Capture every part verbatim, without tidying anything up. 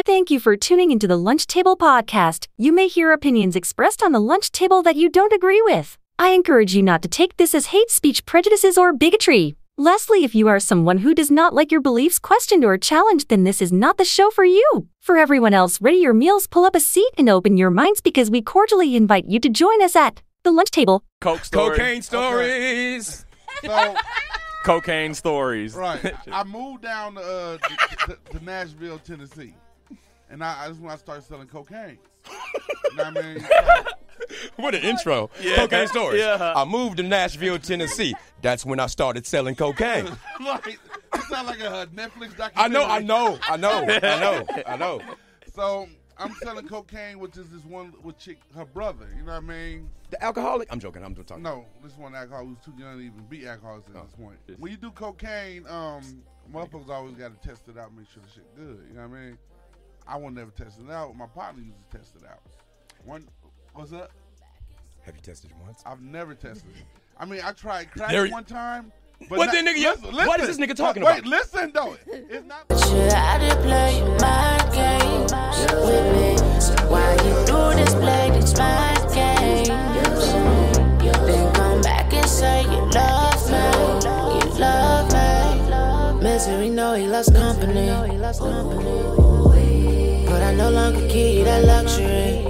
Thank you for tuning into the Lunch Table Podcast. You may hear opinions expressed on the lunch table that you don't agree with. I encourage you not to take this as hate speech, prejudices, or bigotry. Lastly, if you are someone who does not like your beliefs questioned or challenged, then this is not the show for you. For everyone else, ready your meals, pull up a seat, and open your minds because we cordially invite you to join us at the Lunch Table. Coke story. Cocaine stories. Okay. So, Cocaine stories. right. I moved down to, uh, to, to, to Nashville, Tennessee. And I, I just when I started selling cocaine. You know what I mean? So, What an intro. Yeah. Cocaine stories. Yeah. I moved to Nashville, Tennessee. That's when I started selling cocaine. like, it sounds like a Netflix documentary. I know, I know, I know, I know, I know. So I'm selling cocaine, which is this one with chick, her brother. You know what I mean? The alcoholic? I'm joking. I'm just talking. No, this one alcoholic who's too young to even be alcoholics at Oh. this point. When you do cocaine, um, motherfuckers always got to test it out, make sure the shit good. You know what I mean? I will never test it out. My partner used to test it out. One, what's up? Have you tested it once? I've never tested it. I mean, I tried crack There- one time. But What not- the nigga- yo, listen, what is listen. this nigga talking Wait, about? listen though. It's not. Should I just play my game with me? So why you do this, play this my game? Then come back and say you love me, you love me. Misery know he loves company, but I no longer give you that luxury.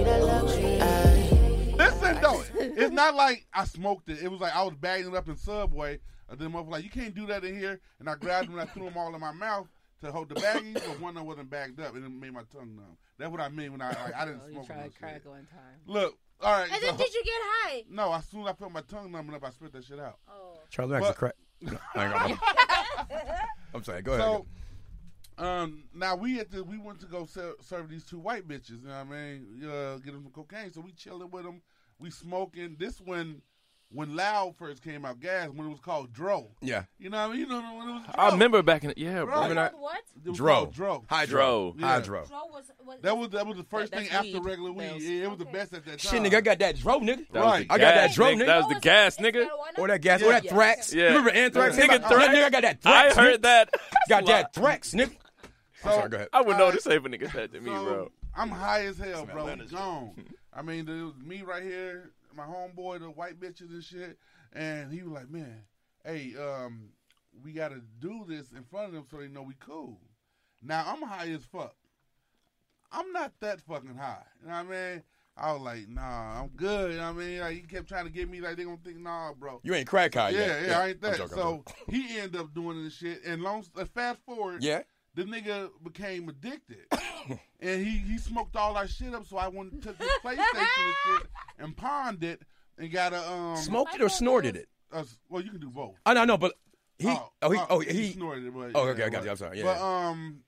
Aye. Listen though. It's not like I smoked it. It was like I was bagging it up in Subway. And then motherfucker like, you can't do that in here. And I grabbed them and I threw them all in my mouth to hold the baggies, but one of them wasn't bagged up. And it made my tongue numb. That's what I mean when I like, I didn't Oh, you smoke tried no crack shit. one time. Look, all right. And so- then did you get high? No, as soon as I felt my tongue numbing up, I spit that shit out. Oh. Charlie Mack's a But- crack. No, I ain't gonna- I'm sorry. Go ahead. So, um, now we at the, we went to go ser- serve these two white bitches. You know what I mean? Uh, get them some cocaine. So we chilling with them. We smoking. This when when Loud first came out, gas when it was called Dro. Yeah. You know what I mean? You know when it was Dro. I remember back in the, yeah, bro. Right. Remember that? What? It was Dro. called Dro. Hydro. Dro. Yeah. Hydro. Dro was, was That was that was the first That- thing that's after weed. regular weed. That was- Yeah, it was the Okay. best at that time. Shit, nigga, I got that dro, nigga. That was Right. the I got that gas, dro, nigga. nigga. That was What the gas, that? nigga. Is marijuana? Or that gas, Yeah. or that Yeah. Thrax. Yeah. You remember Anthrax? Nigga, Nigga, Thrax. nigga, I got that Thrax. I nigga. heard that. Got that Thrax, nigga. So, I'm sorry, go ahead. I would All know right. to say if a nigga said to me, So, bro. I'm high as hell, Some bro. Atlanta shit. Gone. I mean, there was me right here, my homeboy, the white bitches and shit, and he was like, "Man, hey, um, we got to do this in front of them so they know we cool." Now I'm high as fuck. I'm not that fucking high. You know what I mean? I was like, "Nah, I'm good." You know what I mean? Like, he kept trying to get me like they gonna think, "Nah, bro." You ain't crack high Yeah, yet. yeah, I ain't I'm that. joking, I'm So joking. he ended up doing this shit, and long uh, fast forward, Yeah. the nigga became addicted. And he, he smoked all our shit up, so I went and took his PlayStation and shit and pawned it and got a um Smoked it or snorted it? a- well, you can do both. I know, no, but he, Oh, oh, he, uh, oh, he he, snorted it, but oh, yeah, okay, I got but- you. I'm sorry. Yeah. But um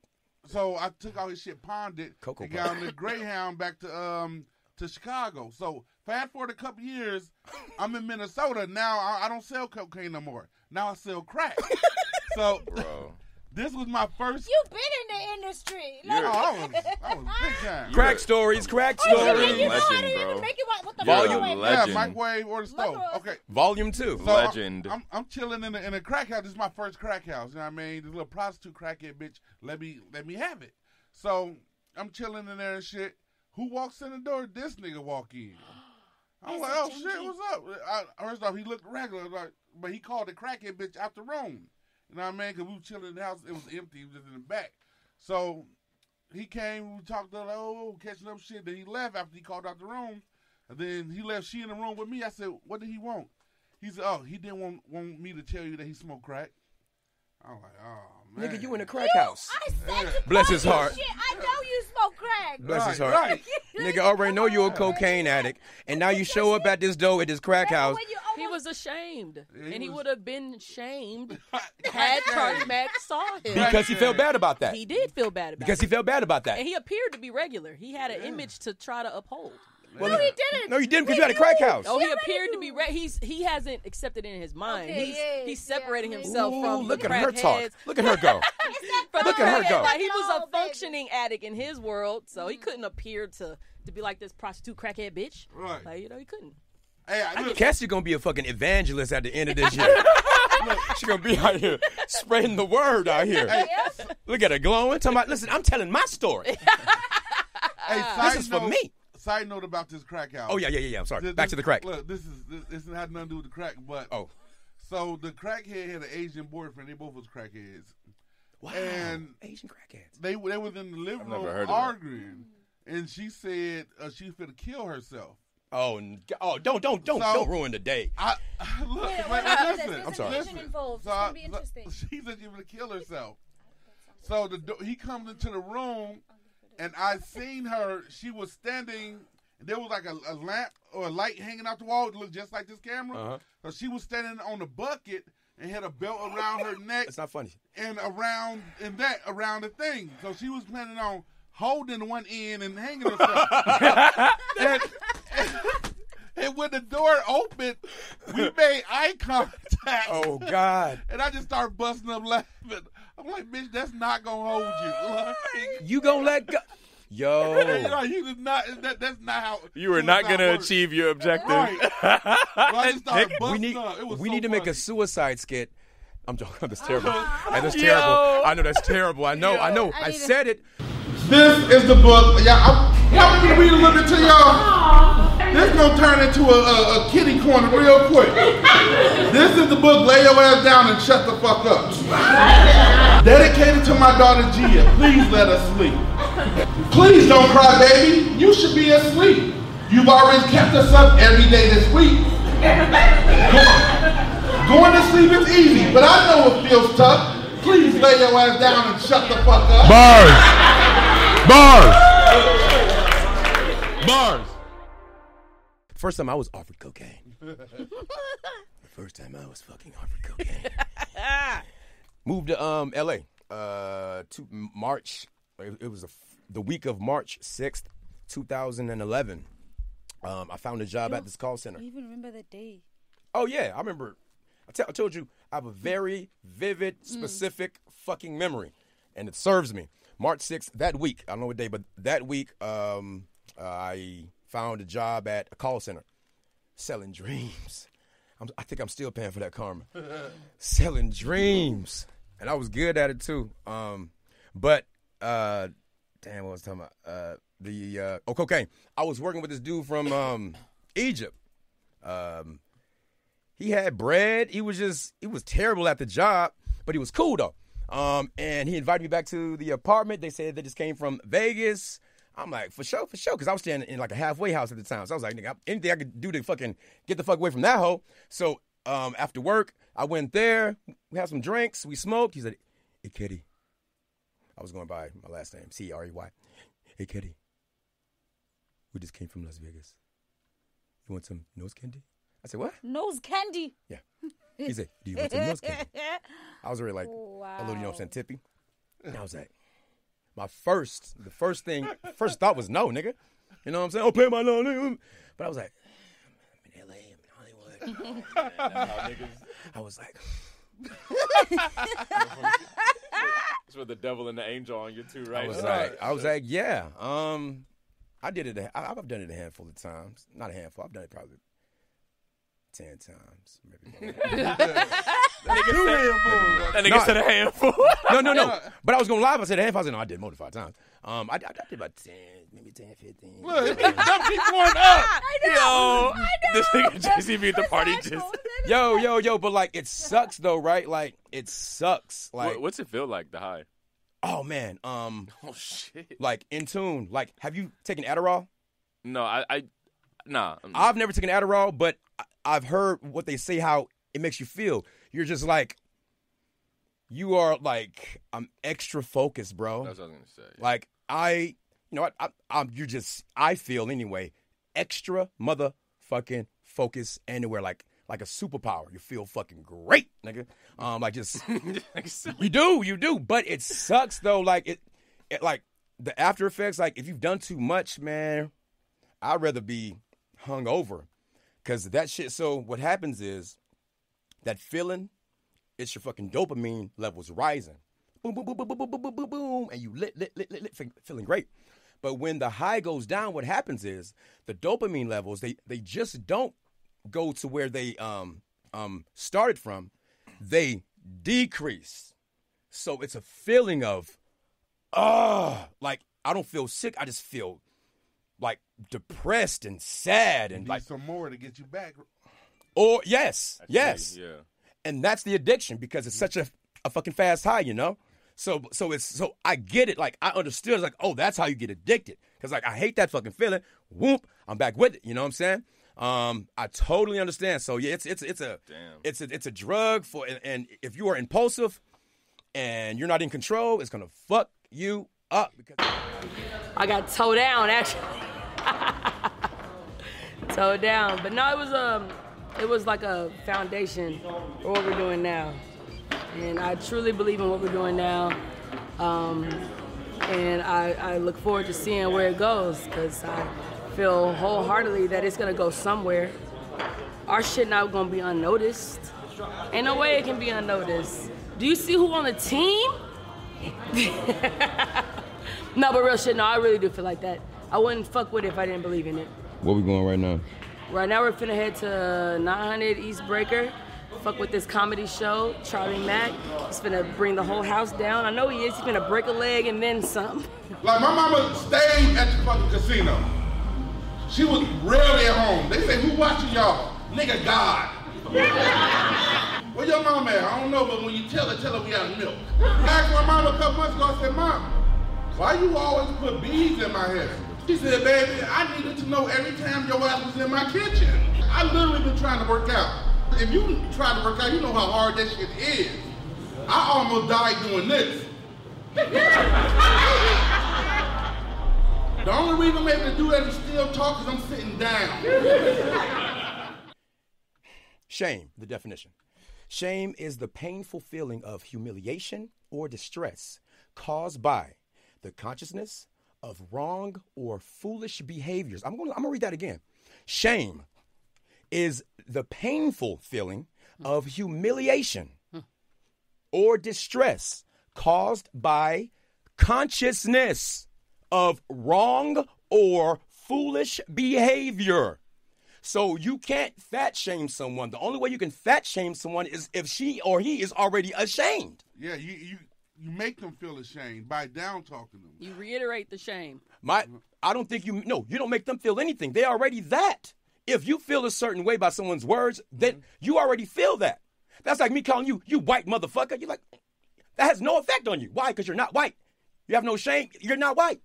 so I took all his shit, pawned it, Cocoa and got on the Greyhound back to um to Chicago. So fast forward a couple years, I'm in Minnesota. Now I, I don't sell cocaine no more. Now I sell crack. So Bro. this was my first You've been in the industry. Like, Oh, I was, I was big time. Crack stories, crack oh, you, stories. you know how to Legend, even bro. make it with the You're a microwave. legend. Yeah, microwave or the stove. Microwave. Okay. Volume two. So I'm- Legend. I'm, I'm chilling in a, in a crack house. This is my first crack house. You know what I mean? This little prostitute crackhead bitch let me let me have it. So I'm chilling in there and shit. Who walks in the door? This nigga walk in. I'm Is like, it oh Jinky? shit, what's up? I, first off, he looked regular, like, but he called the crackhead bitch out the room. You know what I mean? Because we were chilling in the house. It was empty. He was just in the back. So he came. We talked to like, oh, catching up shit. Then he left after he called out the room. And then he left she in the room with me. I said, what did he want? He said, oh, he didn't want, want me to tell you that he smoked crack. I was like, oh, man. Nigga, you in a crack house. I said Yeah. you Bless call his me heart. Shit. I know you smoke crack. Bless his Right, heart. right. Nigga already know you a cocaine addict, and now you show up at this door at this crack Remember house. when you He almost- was ashamed, Yeah, he and he was- would have been shamed Crack had Charlie game. Mack saw him. Because he felt bad about that. He did feel bad about Because it. he felt bad about that. And he appeared to be regular. He had an image to try to uphold. Well, No, he didn't. No, you didn't because We you had a crack knew. house. Oh, he Yeah, appeared to but be. he- Re- he's he hasn't accepted it in his mind. Okay, he's yeah, he's yeah, separating maybe. himself Ooh, from look the at her talk. crackheads. Look at her go. It's Look at her crackheads. go. Like, he was No, a baby. functioning addict in his world, so he couldn't appear to to be like this prostitute crackhead bitch. Right. Like, you know, he couldn't. Hey, I, look, Cassie gonna be a fucking evangelist at the end of this year. She gonna be out here spreading the word out here. Look at her glowing. Talking about, listen, I'm telling my story. Hey, side This is for note- me. Side note about this crack house. Oh yeah, yeah, yeah, yeah. I'm sorry. This- Back to the crack. Look, this is this, this had nothing to do with the crack, but Oh, so the crackhead had an Asian boyfriend. They both was crackheads. wow. And Asian crackheads. They they was in the living I've never room heard of that. arguing, and she said uh, she was finna kill herself. Oh, n- oh, don't, don't, don't, So- don't ruin the day. I look, Wait, like, what happened? listen, There's I'm sorry. information involved. So It's I- gonna be interesting. she said she was gonna kill herself. So the do- he comes into the room, and I seen her. She was standing. There was like a, a lamp or a light hanging out the wall. It looked just like this camera. Uh-huh. So she was standing on the bucket and had a belt around her neck It's not funny. and around and that around the thing. So she was planning on holding one end and hanging herself. and, and, and when the door opened, we made eye contact. Oh God. And I just started busting up laughing. I'm like, bitch, that's not gonna hold you. Like, You gonna let go? Yo. like, he was not. That, that's not how. You were not suicide going to works. achieve your objective. Right. Well, I just started we busting need up. It was we so need to make funny. a suicide skit. I'm joking. That's terrible. Uh-huh. That's Yo. terrible. I know that's terrible. I know. I know. I need a- said it. This is the book. Yeah, I, y'all want me to read a little bit to y'all? This gonna turn into a, a, a kitty corner real quick. This is the book. Lay your ass down and shut the fuck up. Dedicated to my daughter Gia. Please let us sleep. Please don't cry, baby. You should be asleep. You've already kept us up every day this week. Go- Going to sleep is easy, but I know it feels tough. Please lay your ass down and shut the fuck up. Bars. Bars. Bars. First time I was offered cocaine. The first time I was fucking offered cocaine. Moved to um L A. Uh, to March. It, it was a, the week of March sixth, two thousand eleven. Um, I found a job at this call center. I even remember the day. Oh yeah, I remember. I, t- I told you I have a very vivid, specific fucking memory, and it serves me. March sixth, that week. I don't know what day, but that week, um, I found a job at a call center, selling dreams. I'm, I think I'm still paying for that karma. Selling dreams, and I was good at it too. Um, but uh, damn, what was I talking about? Uh, the uh, oh, cocaine. I was working with this dude from um, Egypt. Um, he had bread. He was just he was terrible at the job, but he was cool though. Um, and he invited me back to the apartment. They said they just came from Vegas. I'm like, for sure, for sure, because I was staying in like a halfway house at the time. So I was like, nigga, anything I could do to fucking get the fuck away from that hoe. So um, after work, I went there. We had some drinks. We smoked. He said, hey, Kitty. I was going by my last name, C R E Y. Hey, Kitty. We just came from Las Vegas. You want some nose candy? I said, what? Nose candy. Yeah. He said, do you want some nose candy? I was already like, Wow. a little, you know what I'm saying, tippy. And I was like, my first, the first thing, first thought was no, nigga. You know what I'm saying? Oh, pay my loan, nigga. But I was like, I'm in L A, I'm in Hollywood. I was like, It's with the devil and the angel on you too, right? I was like, I was like, yeah. Um, I did it. A, I, I've done it a handful of times. Not a handful. I've done it probably ten times, maybe more. that nigga No. said a handful. No, no, no. But I was going live. I said a handful. I said, no, I did more than five times. Um, I, I, I did about ten, maybe ten, fifteen. Look, that keep going up. Yo, this nigga J C B at the party just. Yo, yo, yo. But like, it sucks though, right? Like, it sucks. Like, What, what's it feel like, the high? oh man. Um, Oh shit. like in tune. Like, have you taken Adderall? No, I, I nah. I'm- I've never taken Adderall, but I- I've heard what they say how it makes you feel. You're just like, you are like, I'm extra focused, bro. That's what I was gonna say. Like I, you know what? I, I'm. You're just. I feel anyway. Extra motherfucking focus anywhere. Like like a superpower. You feel fucking great, nigga. Um, like just you do, you do. But it sucks though. Like it, it, like the after effects. Like if you've done too much, man, I'd rather be hungover, cause that shit. So what happens is that feeling. It's your fucking dopamine levels rising. Boom, boom, boom, boom, boom, boom, boom, boom, boom, boom, and you lit, lit, lit, lit, lit, fe- feeling great. But when the high goes down, what happens is the dopamine levels, they they just don't go to where they um um started from. they decrease. So it's a feeling of, ah, like I don't feel sick. I just feel like depressed and sad and Need like some more to get you back. Or yes, That's yes, right, yeah. and that's the addiction because it's such a, a fucking fast high, you know. So so it's so I get it. Like I understood. It's like, oh, that's how you get addicted. Because like I hate that fucking feeling. Whoop, I'm back with it. You know what I'm saying? Um, I totally understand. So yeah, it's it's it's a Damn. it's a it's a drug for and, and if you are impulsive and you're not in control, it's gonna fuck you up. Because I got towed down actually. Towed down, but no, it was um, it was like a foundation for what we're doing now, and I truly believe in what we're doing now, um, and I, I look forward to seeing where it goes because I feel wholeheartedly that it's gonna go somewhere. Our shit not gonna be unnoticed. Ain't no way it can be unnoticed. Do you see who on the team? No, but real shit, no, I really do feel like that. I wouldn't fuck with it if I didn't believe in it. where we going right now? Right now we're finna head to nine hundred East Breaker. Fuck with this comedy show, Charlie Mack. He's finna bring the whole house down. I know he is. He's finna break a leg and then some. Like my mama stayed at the fucking casino. She was rarely at home. They say, who watching y'all? Nigga, God. Where your mama at? I don't know, but when you tell her, tell her we got milk. I asked my mama a couple months ago, I said, Mom, why you always put beads in my hair? She said, baby, I needed to know every time your ass was in my kitchen. I literally been trying to work out. If you try to work out, you know how hard that shit is. I almost died doing this. The only reason I'm able to do that is still talk because I'm sitting down. Shame, the definition. Shame is the painful feeling of humiliation or distress caused by the consciousness of wrong or foolish behaviors. I'm going to I'm going to read that again. Shame is the painful feeling of humiliation or distress caused by consciousness of wrong or foolish behavior. So you can't fat shame someone. The only way you can fat shame someone is if she or he is already ashamed. Yeah, you you you make them feel ashamed by down talking them. You reiterate the shame. My, I don't think you, no, you don't make them feel anything. They're already that. If you feel a certain way by someone's words, then mm-hmm. you already feel that. That's like me calling you, you white motherfucker. You're like, that has no effect on you. Why? Because you're not white. You have no shame. You're not white.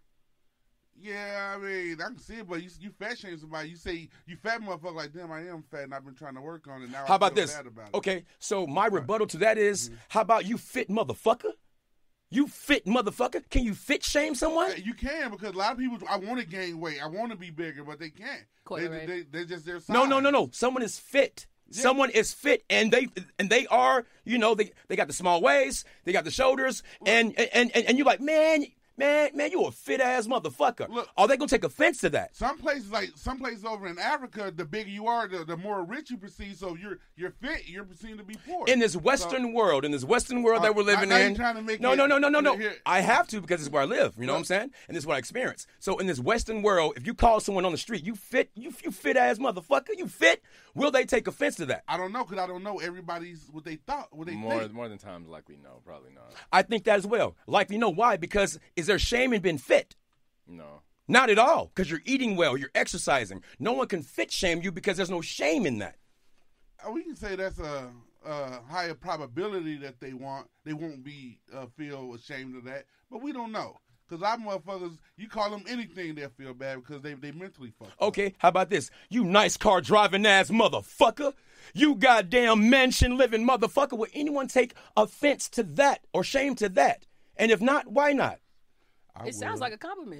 Yeah, I mean, I can see it, but you, you fat shame somebody. You say, you fat motherfucker, like, damn, I am fat, and I've been trying to work on it. Now how I about feel this? bad about it. Okay, so my rebuttal to that is, mm-hmm. how about you fit motherfucker? You fit motherfucker? Can you fit shame someone? You can, because a lot of people, I want to gain weight. I want to be bigger, but they can't. They, right. they, they, just their size. No, no, no, no. Someone is fit. Yeah. Someone is fit, and they and they are, you know, they they got the small waist, they got the shoulders, and and and, and you're like, man, man, man, you a fit ass motherfucker. Look, are they gonna take offense to that? Some places, like some places over in Africa, the bigger you are, the, the more rich you perceive. So you're you're fit, you're perceived to be poor. In this Western so, world, in this Western world uh, that we're living now in, you're trying to make no, it, no, no, no, no, no. Here. I have to because it's where I live. You know what I'm saying? And this is what I experience. So in this Western world, if you call someone on the street, you fit, you you fit ass motherfucker, you fit. Will they take offense to that? I don't know, because I don't know everybody's what they thought, what they more, think. More than times like we know, probably not. I think that as well. Like, you know why? Because is there shame in being fit? No. Not at all, because you're eating well, you're exercising. No one can fit shame you because there's no shame in that. We can say that's a, a higher probability that they want, they won't be uh, feel ashamed of that, but we don't know. Because our motherfuckers, you call them anything, they'll feel bad because they they mentally fucked up. Okay, how about this? You nice car driving ass motherfucker. You goddamn mansion living motherfucker. Will anyone take offense to that or shame to that? And if not, why not? I It will. sounds like a compliment.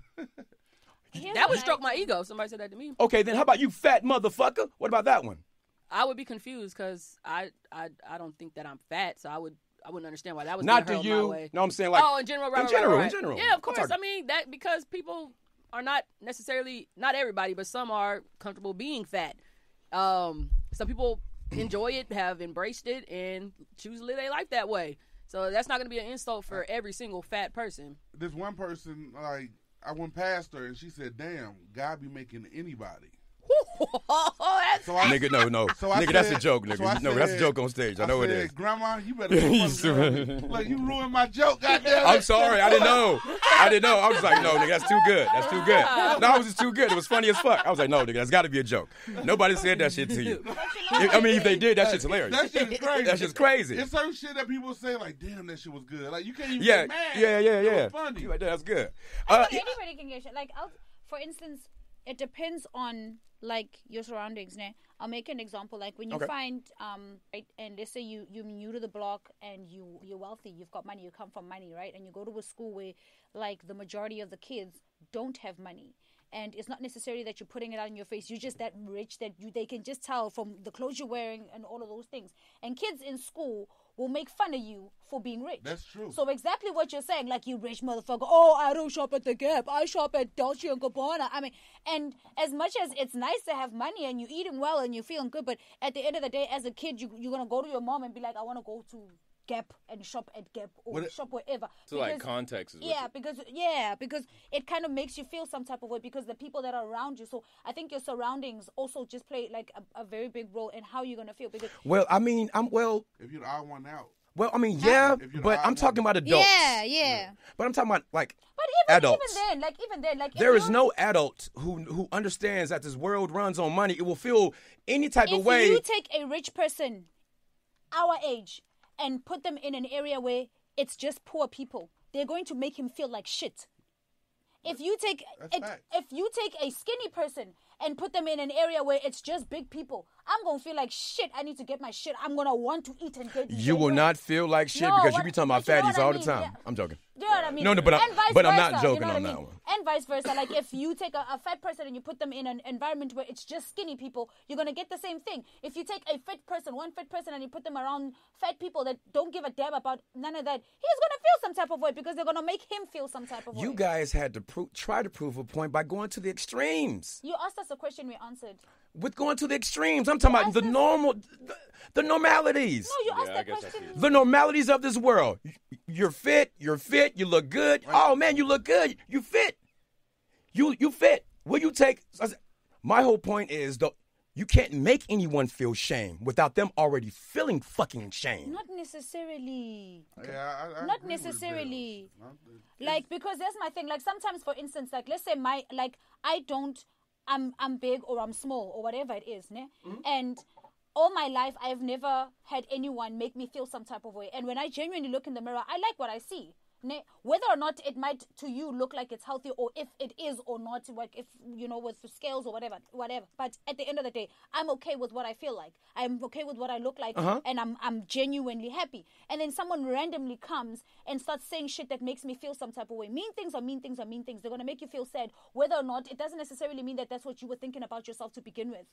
Here's That would my- stroke my ego if somebody said that to me. Okay, then how about you fat motherfucker? What about that one? I would be confused because I, I I don't think that I'm fat, so I would I wouldn't understand why that was Not being to hurled my you. way. No, I'm saying like oh, in general, right, in right, general, right, in general. Yeah, of I'm course. talking- I mean that because people are not necessarily not everybody, but some are comfortable being fat. Um, some people enjoy it, have embraced it, and choose to live their life that way. So that's not going to be an insult for every single fat person. This one person, like, I went past her and she said, damn, God be making anybody. So I, Nigga, no, no. So I nigga, that's said- a joke, nigga. so I no, that's a said- joke on stage. I I know it said, is. Grandma, you better be You fucking Look, you ruined my joke, goddamn. I'm sorry, I didn't know. I didn't know. I was like, no, nigga, that's too good. That's too good. No, it was just too good. It was funny as fuck. I was like, no, nigga, that's got to be a joke. Nobody said that shit to you. I mean, if they did, that shit's hilarious. That shit is crazy. That's just crazy. It's certain shit that people say like, damn, that shit was good. Like you can't even Yeah, get mad. yeah, yeah, It yeah. was funny. You like that? That's good. I Uh, think anybody can get shit. Like, I'll, for instance, it depends on like your surroundings. Né? I'll make an example. Like when you Okay. find, um, right, and let's say you you're new to the block and you you're wealthy, you've got money, you come from money, right, and you go to a school where like the majority of the kids don't have money. And it's not necessarily that you're putting it out in your face. You're just that rich that you they can just tell from the clothes you're wearing and all of those things. And kids in school will make fun of you for being rich. That's true. So exactly what you're saying, like, you rich motherfucker. Oh, I don't shop at the Gap. I shop at Dolce and Gabbana. I mean, and as much as it's nice to have money and you're eating well and you're feeling good, but at the end of the day, as a kid, you, you're going to go to your mom and be like, I want to go to Gap and shop at Gap or What it- shop wherever. So like context is what Yeah, you- because yeah, because it kind of makes you feel some type of way because the people that are around you. So I think your surroundings also just play like a, a very big role in how you're gonna feel. Because well, I mean, I'm well. If you're the odd one out. Well, I mean, yeah, If you're but the I'm odd talking one. about adults. yeah, yeah. But I'm talking about like But even adults. even then, like even then, like if There is you're- no adult who who understands that this world runs on money. It will feel any type if of way. you take a rich person our age and put them in an area where it's just poor people, they're going to make him feel like shit. If you take That's it, facts. if you take a skinny person and put them in an area where it's just big people, I'm gonna feel like shit. I need to get my shit. I'm gonna want to eat and get. You will not feel like shit No, because you what- be talking about but you know fatties what I all mean, the time. yeah. I'm joking. Do you know what I mean? No, no, but I- and vice but I'm versa, not you joking know what on I that mean? one. And vice versa. Like if you take a, a fat person and you put them in an environment where it's just skinny people, you're gonna get the same thing. If you take a fit person, one fit person, and you put them around fat people that don't give a damn about none of that, he's gonna feel some type of way because they're gonna make him feel some type of way. You guys had to pro- try to prove a point by going to the extremes. You asked us a question, we answered. With going to the extremes, I'm talking about the normal, the, the normalities. No, you Yeah, asked I that guess I question. see. The normalities of this world. You're fit. You're fit. You look good. Oh man, you look good. You fit. You you fit. Will you take? I said- My whole point is though, you can't make anyone feel shame without them already feeling fucking shame. Not necessarily. Yeah, I, I Not agree with necessarily. Bill. Like, because that's my thing. Like, sometimes, for instance, like, let's say my, like, I don't, I'm, I'm big or I'm small or whatever it is, ne? And all my life, I've never had anyone make me feel some type of way. And when I genuinely look in the mirror, I like what I see. Ne? Whether or not it might to you look like it's healthy, or if it is or not, like if you know with the scales or whatever, whatever. But at the end of the day, I'm okay with what I feel like. I'm okay with what I look like, Uh-huh. and I'm I'm genuinely happy. And then someone randomly comes and starts saying shit that makes me feel some type of way. Mean things are mean things are mean things. They're gonna make you feel sad, whether or not it doesn't necessarily mean that that's what you were thinking about yourself to begin with.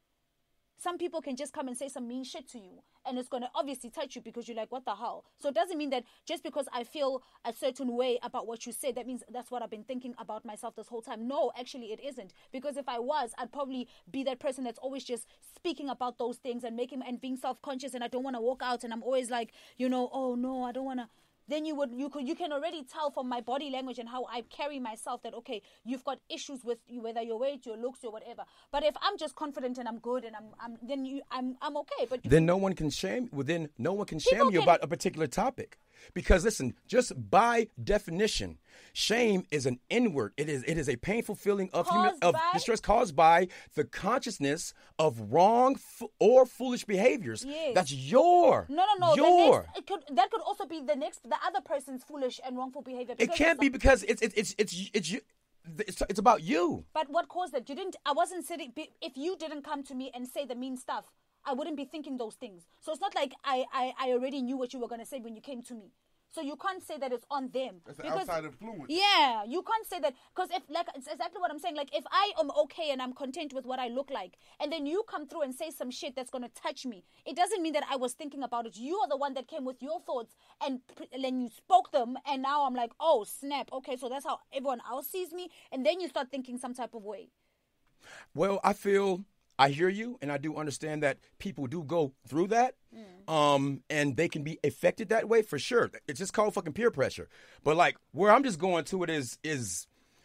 Some people can just come and say some mean shit to you, and it's going to obviously touch you because you're like, what the hell? So it doesn't mean that just because I feel a certain way about what you said, that means that's what I've been thinking about myself this whole time. No, actually it isn't. Because if I was, I'd probably be that person that's always just speaking about those things and making and being self-conscious, and I don't want to walk out, and I'm always like, you know, oh no, I don't want to. Then you would you could you can already tell from my body language and how I carry myself that, okay, you've got issues with you, whether your weight, your looks, or whatever. But if I'm just confident and I'm good and I'm, I'm then you I'm I'm okay. But you, Then no one can shame. Well, then no one can shame People you can- about a particular topic, because listen, just by definition, shame is an inward. It is it is a painful feeling of human Caused of by- distress caused by the consciousness of wrong f- or foolish behaviors. Yes. That's your no no no. the your. next, it could that could also be the next the other person's foolish and wrongful behavior. It because can't it's be not- because it's it's it's it's it's you. It's, it's about you. But what caused it? You didn't. I wasn't sitting. be- If you didn't come to me and say the mean stuff, I wouldn't be thinking those things. So it's not like I I, I already knew what you were gonna say when you came to me. So you can't say that it's on them. That's an outside influence. Yeah, you can't say that because if like it's exactly what I'm saying. Like if I am okay and I'm content with what I look like, and then you come through and say some shit that's gonna touch me, it doesn't mean that I was thinking about it. You are the one that came with your thoughts and p- then you spoke them, and now I'm like, oh snap, okay, so that's how everyone else sees me, and then you start thinking some type of way. Well, I feel I hear you, and I do understand that people do go through that, um, and they can be affected that way for sure. It's just called fucking peer pressure. But like where I'm just going to it is is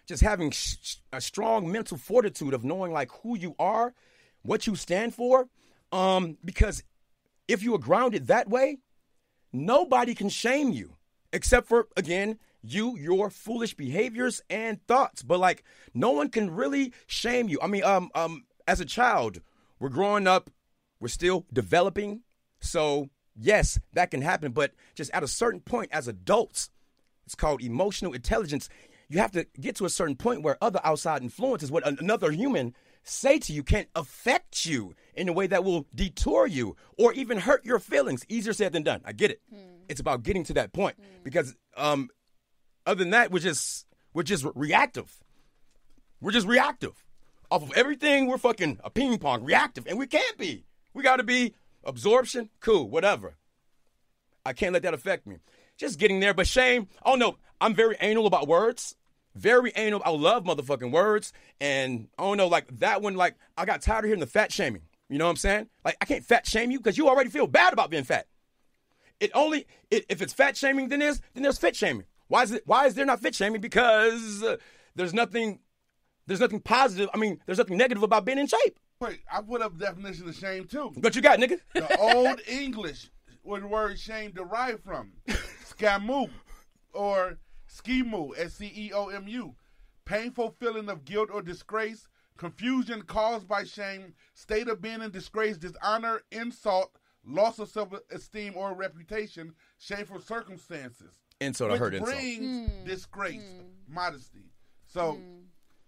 just having sh- sh- a strong mental fortitude of knowing like who you are, what you stand for. Um, because if you are grounded that way, nobody can shame you except for, again, you, your foolish behaviors and thoughts. But like, no one can really shame you. I mean, um, um, as a child, we're growing up, we're still developing. So yes, that can happen. But just at a certain point as adults, it's called emotional intelligence. You have to get to a certain point where other outside influences, what another human say to you, can't affect you in a way that will detour you or even hurt your feelings. Easier said than done. I get it. Mm. It's about getting to that point mm. because um, other than that, we're just we're just reactive. We're just reactive. Off of everything, we're fucking a ping pong reactive, and we can't be. We got to be absorption, cool, whatever. I can't let that affect me. Just getting there, but shame. Oh no, I'm very anal about words. Very anal. I love motherfucking words. And I don't know, like that one, like I got tired of hearing the fat shaming. You know what I'm saying? Like I can't fat shame you because you already feel bad about being fat. It only, it, if it's fat shaming, then there's, then there's fit shaming. Why is it, why is there not fit shaming? Because uh, there's nothing, there's nothing positive. I mean, there's nothing negative about being in shape. Wait, I put up definition of shame too. What you got, nigga? The old English, where the word shame derived from. Scamu or schemu, S C E O M U. Painful feeling of guilt or disgrace, confusion caused by shame, state of being in disgrace, dishonor, insult, loss of self-esteem or reputation, shameful circumstances. Insult, I heard insult. Which brings mm. disgrace, mm. modesty. So, mm.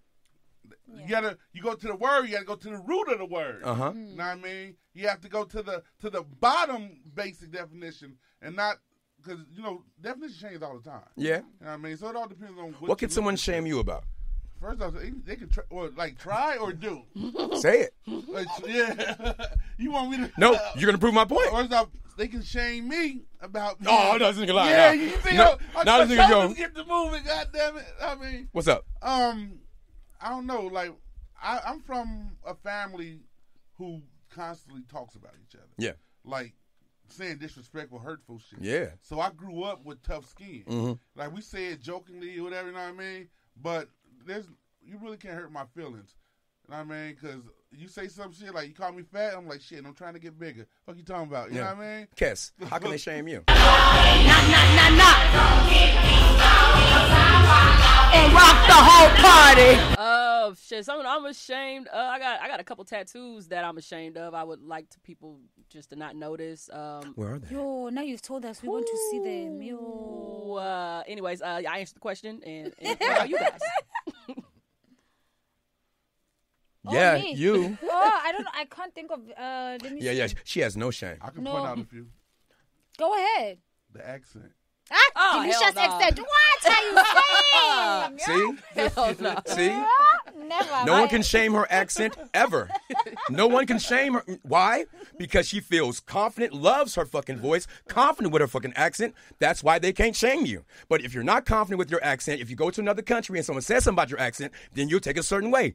you Yeah. gotta, you go to the word, you gotta go to the root of the word. Uh-huh. You know what I mean? You have to go to the to the bottom basic definition and not, because, you know, definitions change all the time. Yeah. You know what I mean? So it all depends on what What can you someone look shame at. you about? First off, they, they can try, or like try or do. Say it. Like, yeah. You want me to? No, you're going to prove my point. First off, they can shame me about. Oh, no, this nigga lying. Yeah, No. you think No, I'm, no, I'm this nigga shoulders go. get the moving, goddamn it. I mean, What's up? um, I don't know. Like, I, I'm from a family who constantly talks about each other. Yeah. Like, saying disrespectful, hurtful shit. Yeah. So I grew up with tough skin. Mm-hmm. Like, we say it jokingly or whatever, you know what I mean? But there's, you really can't hurt my feelings. You know what I mean? Because you say some shit, like, you call me fat, I'm like, shit, I'm trying to get bigger. What you talking about? You Yeah. know what I mean? Kes, how can they shame you? And rock the whole party. Oh shit! Something I'm ashamed. Uh, I got I got a couple tattoos that I'm ashamed of. I would like to people just to not notice. Um, Where are they? Yo, now you've told us we want to see them. Yo. uh, anyways, uh, I answered the question, and, and what about you guys? Yeah, Oh, me? you. Oh, I don't know. I can't think of. Uh, let me Yeah, see. yeah. She has no shame. I can No. point out a few. Go ahead. The accent. Ah, Oh, delicious hell nah. accent. What are you saying? See? Hell no. See? Never. No one can shame her accent ever. No one can shame her. Why? Because she feels confident, loves her fucking voice, confident with her fucking accent. That's why they can't shame you. But if you're not confident with your accent, if you go to another country and someone says something about your accent, then you'll take a certain way.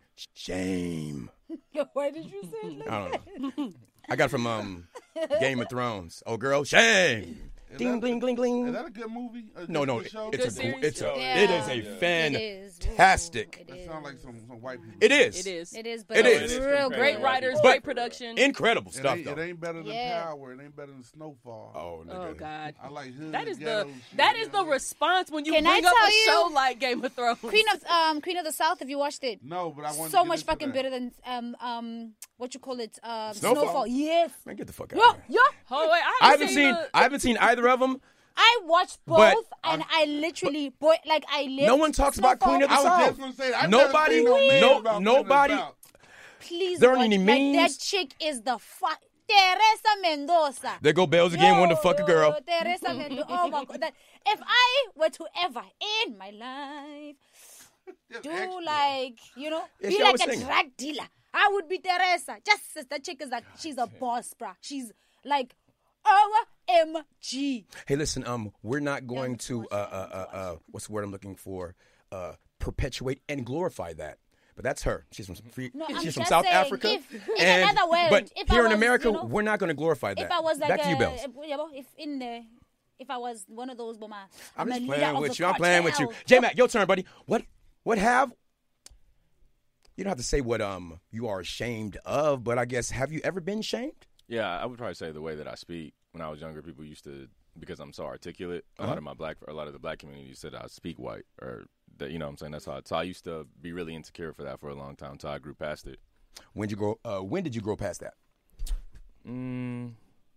Shame. Why did you say it like I don't know. I got it from um, Game of Thrones. Oh, girl, shame. Is Ding, that- bling, bling, bling. Is that a good movie? A No, good- no, good show? it's Good a, series? it's a, Yeah. it is a It is. fantastic. Ooh, That it sounds is. like some, some white people. It is. It is. It is, but It it's is. real Great good. writers, But- great production. Incredible It stuff, ain't, though. it ain't better than Yeah. Power. It ain't better than Snowfall. Oh, nigga. Oh God. I like hood. That is the ghetto shit, that you is know the what I mean? response when you Can I bring up tell a you- show like Game of Thrones. Queen of um Queen of the South. Have you watched it? No, but I want So to get much into fucking that. better than um um what you call it um Snowfall? Yes. Man, get the fuck out Yo of here. yo. Oh wait, I I haven't seen the- I haven't seen either of them. I watched both, But- and I literally boy like I lived. No one talks about Snowfall. Queen of the I was South. just gonna say that. I've Nobody- never seen no- no, about nobody- Queen of the South. Please, There aren't watch. any Like, that memes. chick is the fuck. Teresa Mendoza. There go Bells again, wanting to fuck a girl. Teresa Mendoza. Oh my god. That, if I were to ever in my life Just do extra. like, you know, Yeah, be she like always a singing. drug dealer, I would be Teresa. Just sister chick is like, she's a boss, bruh. She's like, O M G. Hey, listen, um, we're not going to uh, uh, uh, uh, what's the word I'm looking for? Uh, perpetuate and glorify that. But that's her. She's from free, No, I'm she's from just South saying, Africa. if- in another word, but if I here in was, America, you know, we're not going to glorify that. If I was like Back to you, a, Bells. yeah, but if in the, if I was one of those, Boma, I'm I'm, just a leader playing of with the you. I'm playing with you. cartel. J Mac, your turn, buddy. What what have you don't have to say what um you are ashamed of, but I guess have you ever been shamed? Yeah, I would probably say the way that I speak. When I was younger, people used to, because I'm so articulate, a Uh-huh. lot of my black, a lot of the black community said I speak white, or that, you know what I'm saying? That's how, so I used to be really insecure for that for a long time until I grew past it. When did you grow uh, when did you grow past that? Mm,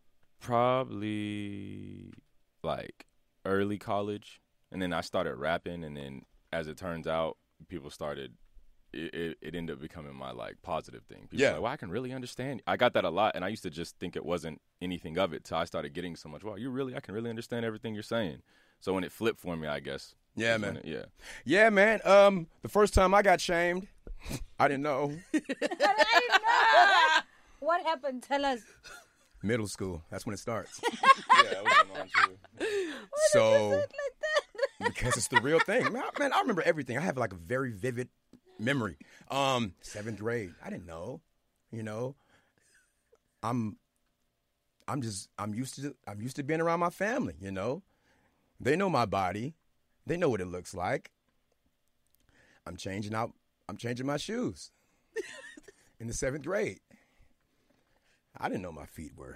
probably like early college, and then I started rapping, and then as it turns out, people started. It, it, it ended up becoming my like positive thing. People Yeah. were like, well, I can really understand. I got that a lot, and I used to just think it wasn't anything of it. So I started getting so much. Wow, you really? I can really understand everything you're saying. So when it flipped for me, I guess. Yeah, is when man. It, yeah. Yeah, man. Um, the first time I got shamed, I didn't know. I didn't know. What happened? Tell us. Middle school. That's when it starts. Yeah, that was mine too. So, because it's the real thing, man I, man. I remember everything. I have like a very vivid memory. Um, seventh grade. I didn't know. You know, I'm, I'm just, I'm used to, I'm used to being around my family. You know, they know my body. They know what it looks like. I'm changing out. I'm changing my shoes in the seventh grade. I didn't know my feet were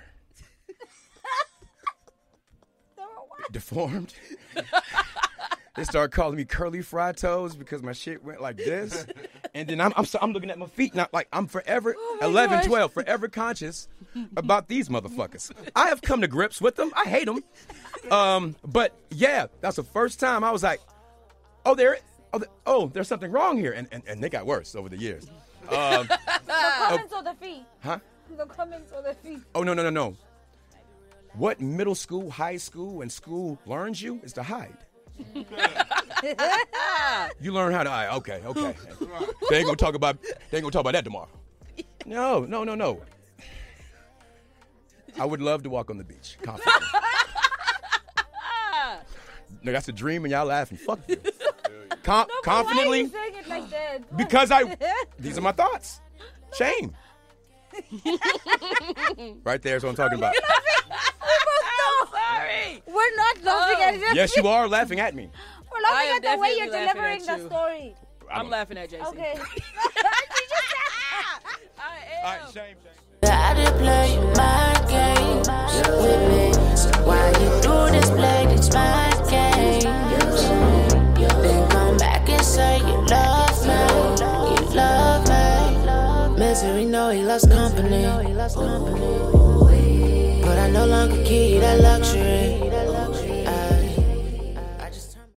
deformed. They started calling me curly fried toes because my shit went like this. And then I'm I'm, so, I'm looking at my feet now, like I'm forever eleven, gosh. twelve, forever conscious about these motherfuckers. I have come to grips with them. I hate them. Um, but yeah, that's the first time I was like, oh, there, oh, there, oh there's something wrong here. And, and and they got worse over the years. Um, The comments or the feet? huh? The comments or the feet? Oh, no, no, no, no. What middle school, high school, and school learns you is to hide. You learn how to hide. Okay, okay. They ain't gonna talk about. They ain't gonna talk about that tomorrow. No, no, no, no. I would love to walk on the beach confidently. No, that's a dream, and y'all laughing. Fuck you. Com- No, but why are confidently, you saying it like that? because I. These are my thoughts. Shame. Right there is what I'm talking about. Sorry. We're not laughing at it. Yes, you are laughing at me. We're I laughing am at the way you're definitely laughing delivering at the you. story. I'm laughing at Jason. Okay. I All am. right, shame, shame. I did play my games with me. So why you do this, play these my games? Then come back and say you love me, you love me. Misery know he loves company, but I no longer keep that luxury.